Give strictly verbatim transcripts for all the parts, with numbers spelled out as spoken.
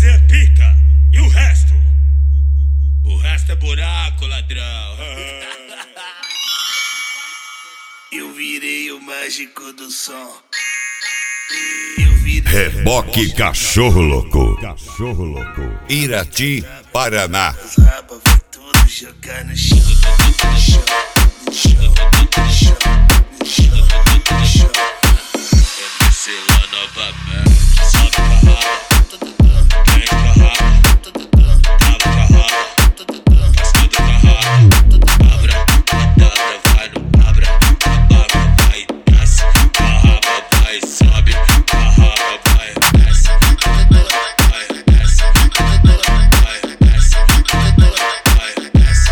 Você é pica. E o resto? O resto é buraco, ladrão. Eu virei o mágico do som. Reboque Cachorro Louco. Cachorro Louco. Irati, Paraná. As rabas vai tudo jogar no chão, no chão, no chão, no chão, no chão, no chão. M C lá novamente. Sobe com a raba. Vem com a raba. Tava com a raba. Faz tudo com a raba. Abra, dobra, vai no abra. Abra, vai, desce. Com a raba vai, sobe. Com a raba vai, desce. Vai, desce. Vai, desce. Vai, desce.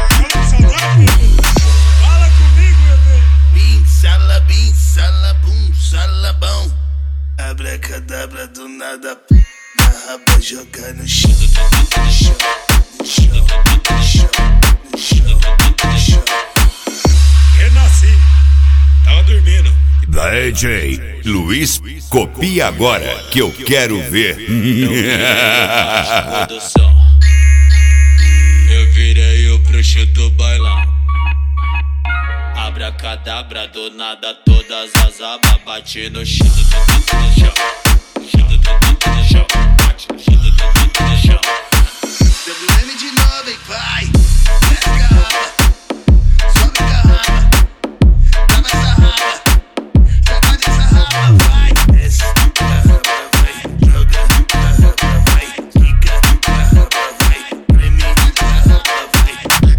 Fala comigo, bebê. Bim, salabim, salabum, salabão. Abracadabra do nada. Na raba jogar no chão, no chão, no chão, no chão, no chão, no chão. Renasci. Tava dormindo. D J Luiz, copia agora que eu quero ver. Eu virei o bruxo do bailão. Abracadabra do nada, todas as abas bate no chão, no chão, no chão, no chão, bate no chão, no chão. W M de novo, hein, pai. Desce com a raba, sobe com a raba. Tava essa raba, sacode essa raba, vai. Desce com a raba, vai. Joga com a raba, vai. Quica com a raba, vai. Preme com a raba, vai.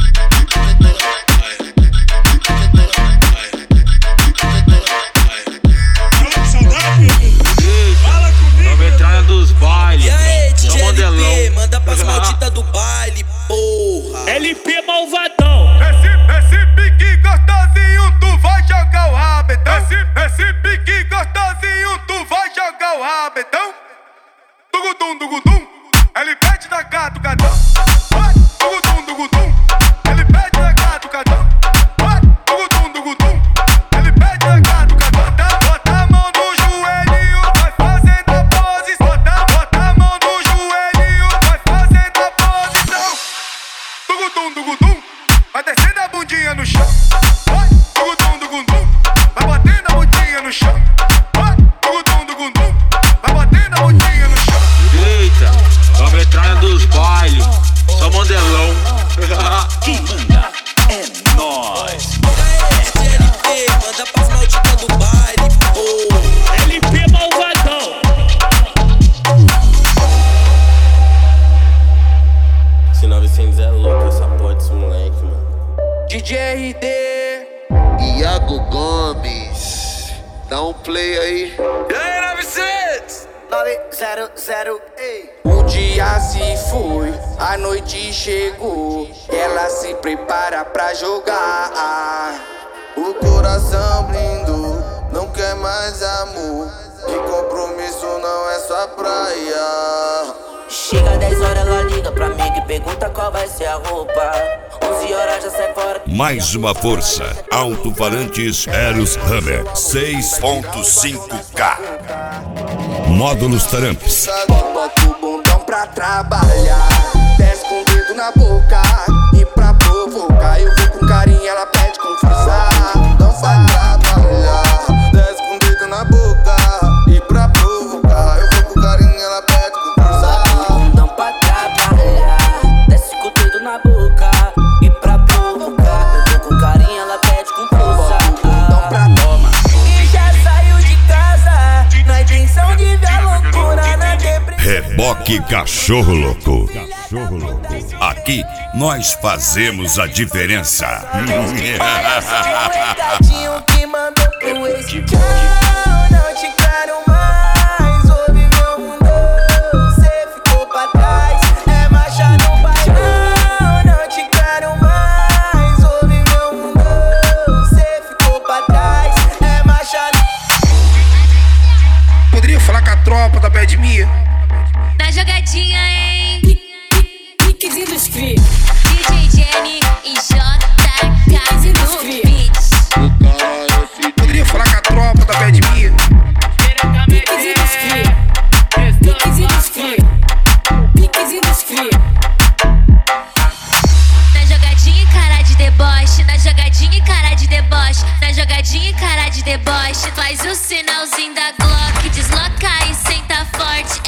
Fala comigo. Metralha dos bailes. E aí, D Sou J modelão. L P, manda pras malditas do baile, porra. L P malvadão. Esse, esse pique gostosinho, tu vai jogar o rabetão. Esse, esse pique gostosinho, tu vai jogar o rabetão. Dugudum, dugudum, ele pede da catucadão. Dugudum, dugudum, ele pede da catucadão. Dugudum, dugudum, ele pede da catucadão. Bota, bota a mão no joelhinho, vai fazendo a pose. Bota, bota a mão no joelhinho, vai fazendo a posição. Dugudum, dugudum, vai descendo a bundinha no chão. Vai, dugudum, dugudum, vai batendo a bundinha no chão. Vai, dugudum, dugudum, vai batendo a bundinha no chão. Eita, a metralha dos bailes. Sou modelão. Quem manda é nós. E aí, D J L P, manda pras malditas do baile, porra. L P malvadão. Esse novecentos é louco, essa porra desse moleque, mano. D J R D. Iago Gomes, dá um play aí. E aí, novecentos? nove zero zero, ei. O dia se foi, a noite chegou. Ela se prepara pra jogar. O coração blindou, não quer mais amor. E compromisso não é sua praia. Chega dez horas, ela liga pra mim que pergunta qual vai ser a roupa. onze horas já sai fora. Mais uma força. Alto-falantes Eros Hammer seis ponto cinco K. Módulos Tramps. Bota o bundão pra trabalhar. Desce com o dedo na boca. E pra provocar, eu vou com carinho, ela pede com força. Não vai trabalhar. Desce com o dedo na boca. E pra provocar, eu vou com carinho, ela pede com força. Bundão pra trabalhar, desce com o dedo na boca. E pra provocar, eu vou com carinho, ela pede com força. Bundão pra toma. E já saiu de casa, na intenção de ver a loucura na depressão. Reboque Cachorro Louco. Cachorro Louco. Aqui nós fazemos a diferença. Olha só o recadinho que mandou pro ex. Tchau, não te quero mais. Ouve meu mundo, cê ficou pra trás. É marcha no bailão, não te quero mais. Ouve meu mundo, cê ficou pra trás. É marcha no... Poderia falar com a tropa da Bad Mia? Da jogadinha, hein? Piquezinho dos Cri, D J Jenny e J K no beat. Poderia falar com a tropa da Bad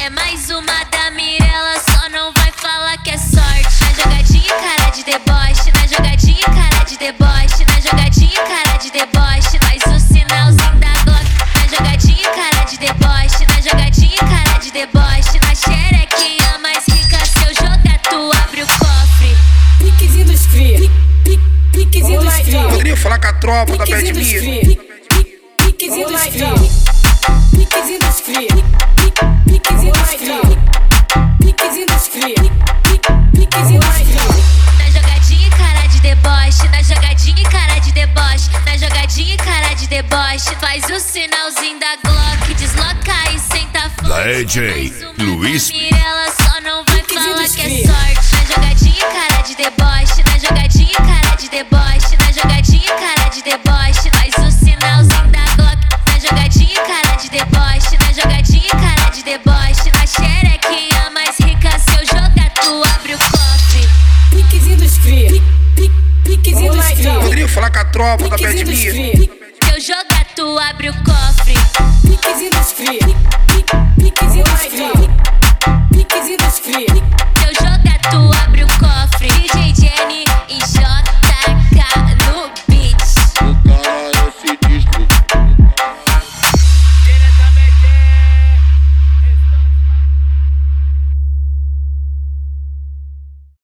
É mais uma da Mirella, só não vai falar que é sorte. Na jogadinha, cara de deboche. Na jogadinha, cara de deboche. Na jogadinha, cara de deboche. Faz o sinalzinho da Glock. Na jogadinha, cara de deboche. Na jogadinha, cara de deboche. Na xerequinha mais rica, se eu jogar, tu abre o cofre. Piquezinho dos cria. Piquezinho dos cria. Poderia falar com a tropa da Bad Mia. Piquezinho dos cria. Piquezinho dos cria. Piquezinho dos cria. Piquezinho dos cria. Piquezinho dos cria. Na jogadinha, cara de deboche. Na jogadinha, cara de deboche. Na jogadinha, cara de deboche. Faz o sinalzinho da Glock. Desloca e senta forte. D J Luiz. Mirella só não vai falar que é sorte. Na jogadinha, cara de deboche. Na jogadinha, cara de deboche. Na jogadinha, cara de deboche. Faz o sinalzinho da Glock. Na jogadinha, cara de deboche. Na jogadinha, cara de deboche. Na xerequinha mais rica, se eu jogar, tu abre o cofre. Piquezinho dos cria. Piquezinho dos cria. Poderia falar com a tropa da Bad Mia. Se eu jogar, tu abre o cofre. Piquezinho dos cria.